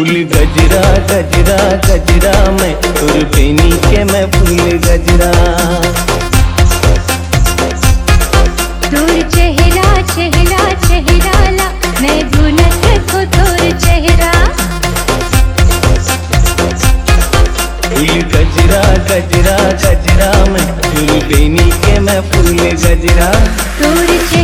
फूल गजरा गजरा गजरा मैं तुर पेनी के मैं फूल गजरा। तोर चेहरा चेहरा चेहरा ला मैं भूनत को तोर चेहरा। फूल गजरा गजरा गजरा मैं तुर पेनी के मैं फूल गजरा। तोर